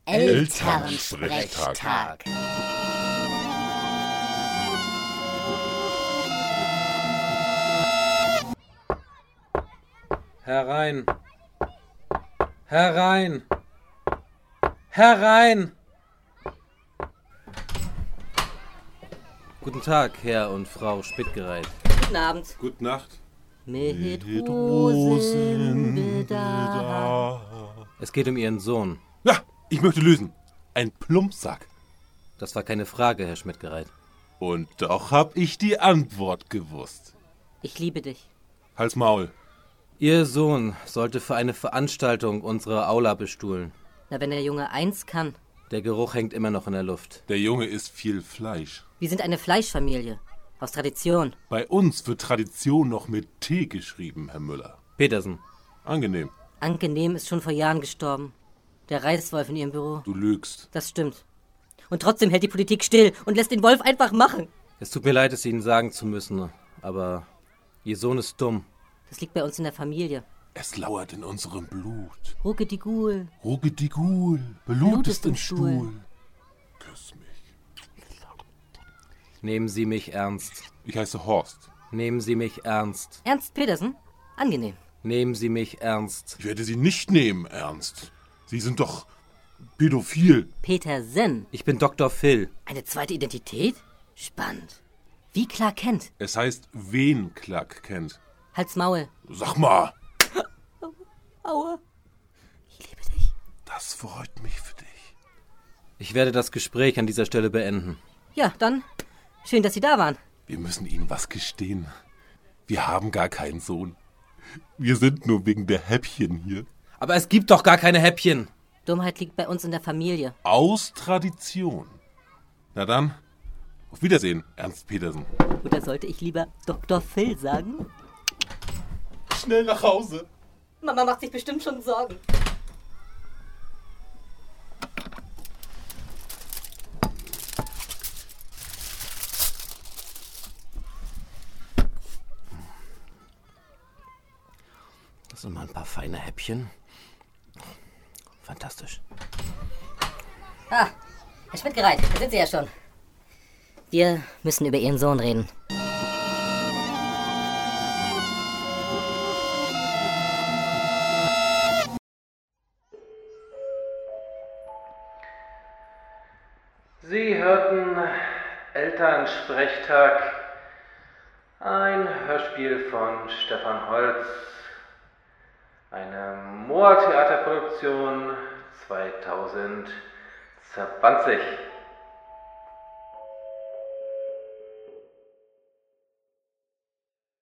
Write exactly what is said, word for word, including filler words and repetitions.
Elternsprechtag. Herein! Herein! Herein! Guten Tag, Herr und Frau Spittgereit. Guten Abend. Gute Nacht. Mit Rosenbedarf. Es geht um Ihren Sohn. Ja, ich möchte lösen. Ein Plumpsack. Das war keine Frage, Herr Spittgereit. Und doch hab ich die Antwort gewusst. Ich liebe dich. Halt's Maul. Ihr Sohn sollte für eine Veranstaltung unsere Aula bestuhlen. Na, wenn der Junge eins kann. Der Geruch hängt immer noch in der Luft. Der Junge isst viel Fleisch. Wir sind eine Fleischfamilie. Aus Tradition. Bei uns wird Tradition noch mit T geschrieben, Herr Müller. Petersen. Angenehm. Angenehm ist schon vor Jahren gestorben. Der Reißwolf in Ihrem Büro. Du lügst. Das stimmt. Und trotzdem hält die Politik still und lässt den Wolf einfach machen. Es tut mir leid, es Ihnen sagen zu müssen, aber Ihr Sohn ist dumm. Das liegt bei uns in der Familie. Es lauert in unserem Blut. Ruckedigul. Ruckedigul. Blut ist im Stuhl. Küss mich. Nehmen Sie mich ernst. Ich heiße Horst. Nehmen Sie mich ernst. Ernst Petersen? Angenehm. Nehmen Sie mich ernst. Ich werde Sie nicht nehmen, Ernst. Sie sind doch pädophil. Petersen. Ich bin Doktor Phil. Eine zweite Identität? Spannend. Wie Clark Kent. Es heißt, wen Clark kennt. Halt's Maul. Sag mal. Aua. Ich liebe dich. Das freut mich für dich. Ich werde das Gespräch an dieser Stelle beenden. Ja, dann. Schön, dass Sie da waren. Wir müssen Ihnen was gestehen. Wir haben gar keinen Sohn. Wir sind nur wegen der Häppchen hier. Aber es gibt doch gar keine Häppchen. Dummheit liegt bei uns in der Familie. Aus Tradition. Na dann, auf Wiedersehen, Ernst Petersen. Oder sollte ich lieber Doktor Phil sagen? Schnell nach Hause. Mama macht sich bestimmt schon Sorgen. Das sind mal ein paar feine Häppchen. Fantastisch. Ah, Herr Spittgereit, da sind Sie ja schon. Wir müssen über Ihren Sohn reden. Sie hörten Elternsprechtag, ein Hörspiel von Stefan Holz, eine Moa-Theaterproduktion zweitausendzwanzig.